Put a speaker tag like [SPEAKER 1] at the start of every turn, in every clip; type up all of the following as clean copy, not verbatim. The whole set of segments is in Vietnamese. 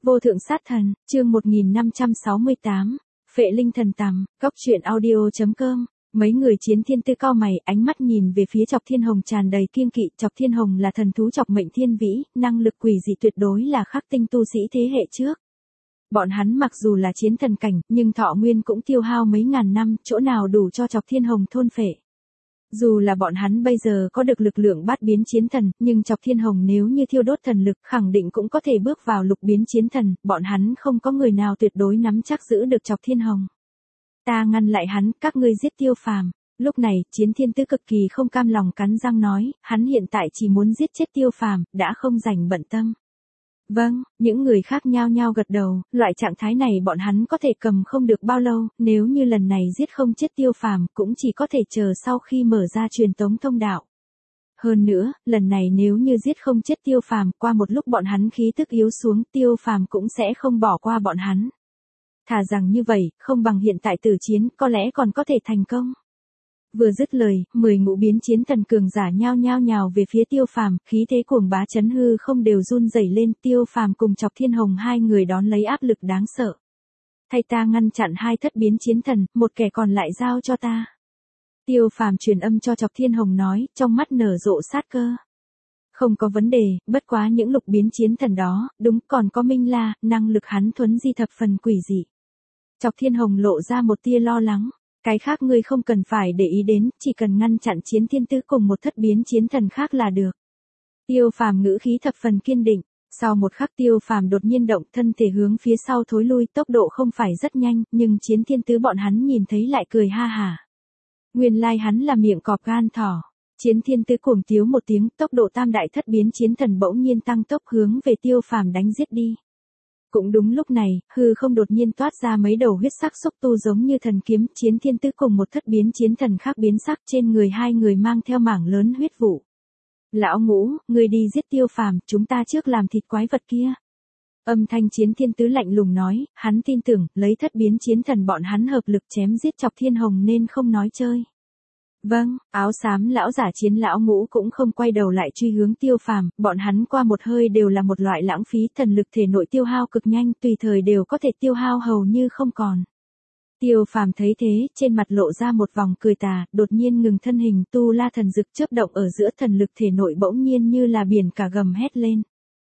[SPEAKER 1] Vô thượng sát thần, chương 1568, Phệ linh thần tằm, góc truyện audio.com. Mấy người chiến thiên tư cao mày, ánh mắt nhìn về phía Chọc Thiên Hồng tràn đầy kiêng kỵ. Chọc Thiên Hồng là thần thú chọc mệnh thiên vĩ, năng lực quỷ dị tuyệt đối là khắc tinh tu sĩ thế hệ trước. Bọn hắn mặc dù là chiến thần cảnh, nhưng thọ nguyên cũng tiêu hao mấy ngàn năm, chỗ nào đủ cho Chọc Thiên Hồng thôn phệ. Dù là bọn hắn bây giờ có được lực lượng bát biến chiến thần, nhưng Chọc Thiên Hồng nếu như thiêu đốt thần lực khẳng định cũng có thể bước vào lục biến chiến thần, bọn hắn không có người nào tuyệt đối nắm chắc giữ được Chọc Thiên Hồng. Ta ngăn lại hắn, các ngươi giết Tiêu Phàm. Lúc này, Chiến Thiên Tứ cực kỳ không cam lòng cắn răng nói, hắn hiện tại chỉ muốn giết chết Tiêu Phàm, đã không rảnh bận tâm. Vâng, những người khác nhao nhao gật đầu, loại trạng thái này bọn hắn có thể cầm không được bao lâu, nếu như lần này giết không chết Tiêu Phàm, cũng chỉ có thể chờ sau khi mở ra truyền tống thông đạo. Hơn nữa, lần này nếu như giết không chết Tiêu Phàm, qua một lúc bọn hắn khí tức yếu xuống, Tiêu Phàm cũng sẽ không bỏ qua bọn hắn. Thà rằng như vậy, không bằng hiện tại tử chiến, có lẽ còn có thể thành công. Vừa dứt lời, 10 ngũ biến chiến thần cường giả nhao nhào về phía Tiêu Phàm, khí thế cuồng bá chấn hư không đều run rẩy lên. Tiêu Phàm cùng Chọc Thiên Hồng hai người đón lấy áp lực đáng sợ. Thay ta ngăn chặn hai thất biến chiến thần, một kẻ còn lại giao cho ta. Tiêu Phàm truyền âm cho Chọc Thiên Hồng nói, trong mắt nở rộ sát cơ. Không có vấn đề, bất quá những lục biến chiến thần đó, đúng còn có Minh La, năng lực hắn thuấn di thập phần quỷ dị. Chọc Thiên Hồng lộ ra một tia lo lắng. Cái khác ngươi không cần phải để ý đến, chỉ cần ngăn chặn Chiến Thiên Tứ cùng một thất biến chiến thần khác là được. Tiêu Phàm ngữ khí thập phần kiên định. Sau một khắc Tiêu Phàm đột nhiên động, thân thể hướng phía sau thối lui, tốc độ không phải rất nhanh, nhưng Chiến Thiên Tứ bọn hắn nhìn thấy lại cười ha hả. Nguyên lai hắn là miệng cọp gan thỏ. Chiến Thiên Tứ cuồng tiếu một tiếng, tốc độ tam đại thất biến chiến thần bỗng nhiên tăng tốc hướng về Tiêu Phàm đánh giết đi. Cũng đúng lúc này, hư không đột nhiên toát ra mấy đầu huyết sắc xúc tu giống như thần kiếm. Chiến Thiên Tứ cùng một thất biến chiến thần khác biến sắc, trên người hai người mang theo mảng lớn huyết vụ. Lão Ngũ, ngươi đi giết Tiêu Phàm, chúng ta trước làm thịt quái vật kia. Âm thanh Chiến Thiên Tứ lạnh lùng nói, hắn tin tưởng, lấy thất biến chiến thần bọn hắn hợp lực chém giết Chọc Thiên Hồng nên không nói chơi. Vâng, áo xám lão giả Chiến Lão Ngũ cũng không quay đầu lại truy hướng Tiêu Phàm, bọn hắn qua một hơi đều là một loại lãng phí, thần lực thể nội tiêu hao cực nhanh, tùy thời đều có thể tiêu hao hầu như không còn. Tiêu Phàm thấy thế, trên mặt lộ ra một vòng cười tà, đột nhiên ngừng thân hình, tu la thần dực chớp động ở giữa, thần lực thể nội bỗng nhiên như là biển cả gầm hét lên.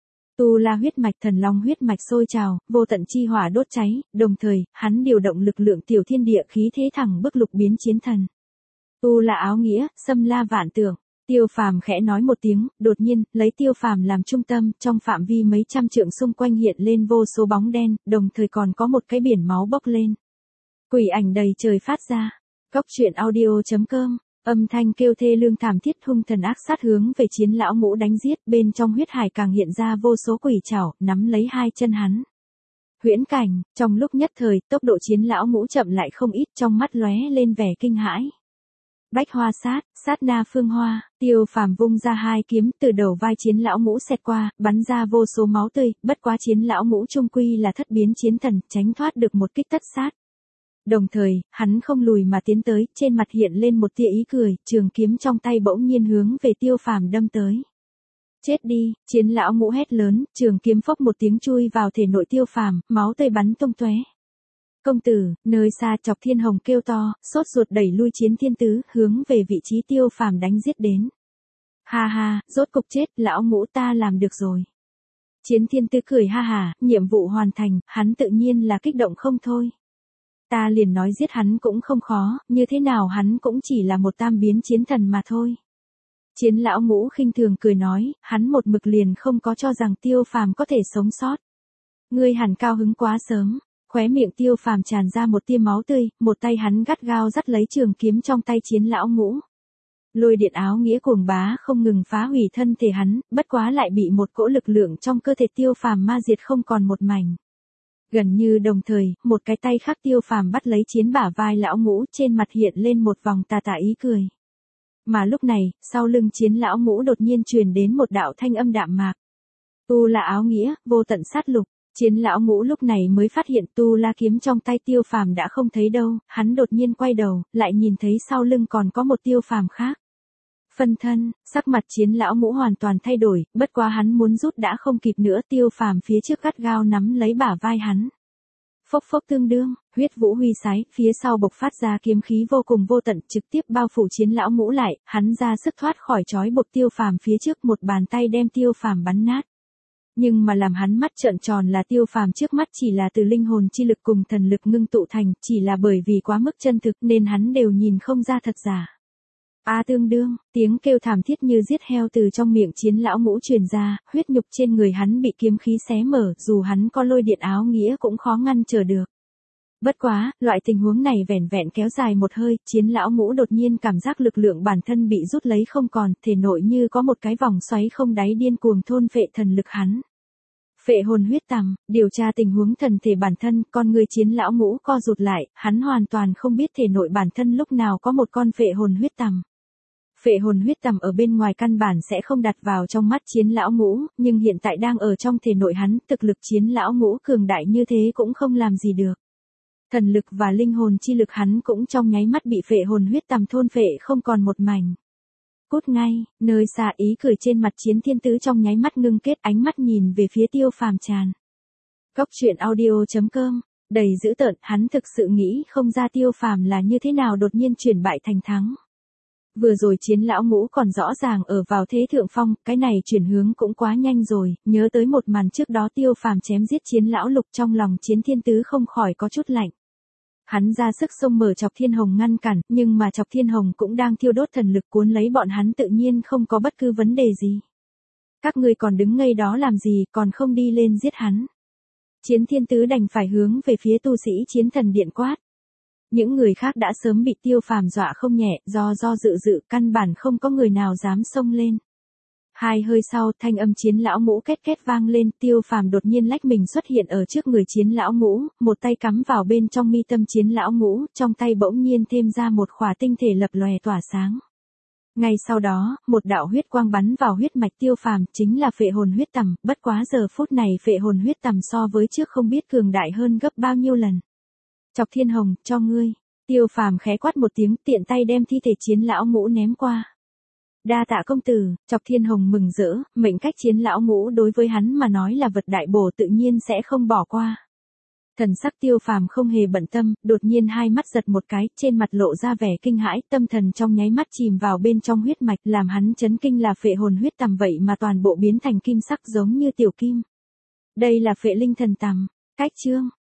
[SPEAKER 1] Tu la huyết mạch, thần long huyết mạch sôi trào, vô tận chi hỏa đốt cháy, đồng thời, hắn điều động lực lượng tiểu thiên địa khí thế thẳng bức lục biến chiến thần. Tu là áo nghĩa, xâm la vạn tượng. Tiêu Phàm khẽ nói một tiếng, đột nhiên, lấy Tiêu Phàm làm trung tâm, trong phạm vi mấy trăm trượng xung quanh hiện lên vô số bóng đen, đồng thời còn có một cái biển máu bốc lên. Quỷ ảnh đầy trời phát ra. Góc truyện audio.com, âm thanh kêu thê lương thảm thiết, hung thần ác sát hướng về Chiến Lão Ngũ đánh giết, bên trong huyết hải càng hiện ra vô số quỷ trảo, nắm lấy hai chân hắn. Huyễn cảnh, trong lúc nhất thời, tốc độ Chiến Lão Ngũ chậm lại không ít, trong mắt lóe lên vẻ kinh hãi. Bách hoa sát, sát na phương hoa, Tiêu Phàm vung ra hai kiếm, từ đầu vai Chiến Lão Ngũ xẹt qua, bắn ra vô số máu tươi, bất quá Chiến Lão Ngũ trung quy là thất biến chiến thần, tránh thoát được một kích tất sát. Đồng thời, hắn không lùi mà tiến tới, trên mặt hiện lên một tia ý cười, trường kiếm trong tay bỗng nhiên hướng về Tiêu Phàm đâm tới. Chết đi, Chiến Lão Ngũ hét lớn, trường kiếm phốc một tiếng chui vào thể nội Tiêu Phàm, máu tươi bắn tung tóe. Công tử, nơi xa Chọc Thiên Hồng kêu to, sốt ruột đẩy lui Chiến Thiên Tứ, hướng về vị trí Tiêu Phàm đánh giết đến. Ha ha, rốt cục chết, Lão Ngũ ta làm được rồi. Chiến Thiên Tứ cười ha ha, nhiệm vụ hoàn thành, hắn tự nhiên là kích động không thôi. Ta liền nói giết hắn cũng không khó, như thế nào hắn cũng chỉ là một tam biến chiến thần mà thôi. Chiến Lão Ngũ khinh thường cười nói, hắn một mực liền không có cho rằng Tiêu Phàm có thể sống sót. Ngươi hẳn cao hứng quá sớm. Khóe miệng Tiêu Phàm tràn ra một tia máu tươi, một tay hắn gắt gao dắt lấy trường kiếm trong tay Chiến Lão Ngũ. Lôi điện áo nghĩa cuồng bá không ngừng phá hủy thân thể hắn, bất quá lại bị một cỗ lực lượng trong cơ thể Tiêu Phàm ma diệt không còn một mảnh. Gần như đồng thời, một cái tay khác Tiêu Phàm bắt lấy Chiến bả vai Lão Ngũ, trên mặt hiện lên một vòng tà tà ý cười. Mà lúc này, sau lưng Chiến Lão Ngũ đột nhiên truyền đến một đạo thanh âm đạm mạc. Tu là áo nghĩa, vô tận sát lục. Chiến Lão Ngũ lúc này mới phát hiện tu la kiếm trong tay Tiêu Phàm đã không thấy đâu, hắn đột nhiên quay đầu, lại nhìn thấy sau lưng còn có một Tiêu Phàm khác. Phân thân, sắc mặt Chiến lão ngũ hoàn toàn thay đổi, bất quá hắn muốn rút đã không kịp nữa, Tiêu Phàm phía trước gắt gao nắm lấy bả vai hắn. Phốc phốc tương đương, huyết vũ huy sái, phía sau bộc phát ra kiếm khí vô cùng vô tận, trực tiếp bao phủ Chiến lão ngũ lại, hắn ra sức thoát khỏi trói buộc Tiêu Phàm phía trước, một bàn tay đem Tiêu Phàm bắn nát. Nhưng mà làm hắn mắt trợn tròn là Tiêu Phàm trước mắt chỉ là từ linh hồn chi lực cùng thần lực ngưng tụ thành, chỉ là bởi vì quá mức chân thực nên hắn đều nhìn không ra thật giả. Tương đương, tiếng kêu thảm thiết như giết heo từ trong miệng Chiến lão ngũ truyền ra, huyết nhục trên người hắn bị kiếm khí xé mở, dù hắn có lôi điện áo nghĩa cũng khó ngăn trở được. Bất quá, loại tình huống này vẻn vẹn kéo dài một hơi, Chiến lão ngũ đột nhiên cảm giác lực lượng bản thân bị rút lấy không còn, thể nội như có một cái vòng xoáy không đáy điên cuồng thôn phệ thần lực hắn. Phệ hồn huyết tằm, điều tra tình huống thần thể bản thân, con người Chiến lão ngũ co rụt lại, hắn hoàn toàn không biết thể nội bản thân lúc nào có một con phệ hồn huyết tằm. Phệ hồn huyết tằm ở bên ngoài căn bản sẽ không đặt vào trong mắt Chiến lão ngũ, nhưng hiện tại đang ở trong thể nội hắn, thực lực Chiến lão ngũ cường đại như thế cũng không làm gì được. Thần lực và linh hồn chi lực hắn cũng trong nháy mắt bị phệ hồn huyết tằm thôn phệ không còn một mảnh. Cút ngay, nơi xa ý cười trên mặt Chiến Thiên Tứ trong nháy mắt ngưng kết, ánh mắt nhìn về phía Tiêu Phàm tràn. Góc truyện audio.com, đầy dữ tợn, hắn thực sự nghĩ không ra Tiêu Phàm là như thế nào đột nhiên chuyển bại thành thắng. Vừa rồi Chiến lão ngũ còn rõ ràng ở vào thế thượng phong, cái này chuyển hướng cũng quá nhanh rồi, nhớ tới một màn trước đó Tiêu Phàm chém giết Chiến lão lục, trong lòng Chiến Thiên Tứ không khỏi có chút lạnh. Hắn ra sức xông mở Chọc Thiên Hồng ngăn cản, nhưng mà Chọc Thiên Hồng cũng đang thiêu đốt thần lực cuốn lấy bọn hắn, tự nhiên không có bất cứ vấn đề gì. Các ngươi còn đứng ngây đó làm gì, còn không đi lên giết hắn. Chiến Thiên Tứ đành phải hướng về phía tu sĩ Chiến Thần Điện quát. Những người khác đã sớm bị Tiêu Phàm dọa không nhẹ, do dự căn bản không có người nào dám xông lên. Hai hơi sau, thanh âm Chiến lão ngũ két két vang lên, Tiêu Phàm đột nhiên lách mình xuất hiện ở trước người Chiến lão ngũ, một tay cắm vào bên trong mi tâm Chiến lão ngũ, trong tay bỗng nhiên thêm ra một khỏa tinh thể lập lòe tỏa sáng. Ngay sau đó, một đạo huyết quang bắn vào huyết mạch Tiêu Phàm, chính là phệ hồn huyết tằm, bất quá giờ phút này phệ hồn huyết tằm so với trước không biết cường đại hơn gấp bao nhiêu lần. Chọc Thiên Hồng, cho ngươi. Tiêu Phàm khẽ quát một tiếng, tiện tay đem thi thể Chiến lão ngũ ném qua. Đa tạ công tử. Chọc Thiên Hồng mừng rỡ, mệnh cách Chiến lão ngũ đối với hắn mà nói là vật đại bổ, tự nhiên sẽ không bỏ qua. Thần sắc Tiêu Phàm không hề bận tâm, đột nhiên hai mắt giật một cái, trên mặt lộ ra vẻ kinh hãi, tâm thần trong nháy mắt chìm vào bên trong huyết mạch, làm hắn chấn kinh là phệ hồn huyết tằm vậy mà toàn bộ biến thành kim sắc giống như tiểu kim. Đây là phệ linh thần tằm. Cách chương